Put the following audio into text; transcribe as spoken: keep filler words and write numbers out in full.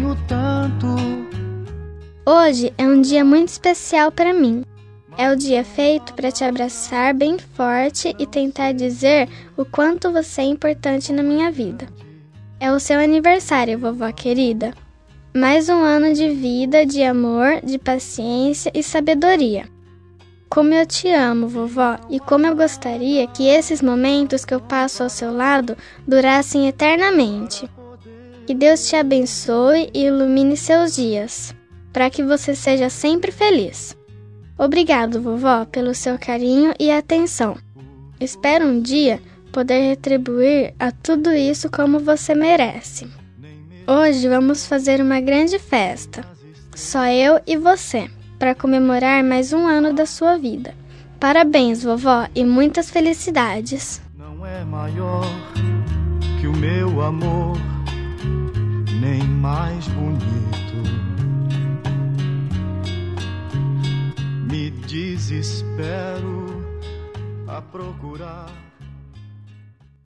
tenho tanto. Hoje é um dia muito especial para mim. É o dia feito para te abraçar bem forte e tentar dizer o quanto você é importante na minha vida. É o seu aniversário, vovó querida. Mais um ano de vida, de amor, de paciência e sabedoria. Como eu te amo, vovó, e como eu gostaria que esses momentos que eu passo ao seu lado durassem eternamente. Que Deus te abençoe e ilumine seus dias, para que você seja sempre feliz. Obrigado, vovó, pelo seu carinho e atenção. Espero um dia poder retribuir a tudo isso como você merece. Hoje vamos fazer uma grande festa, só eu e você, para comemorar mais um ano da sua vida. Parabéns, vovó, e muitas felicidades. Não é maior que o meu amor, nem mais bonito. Me desespero a procurar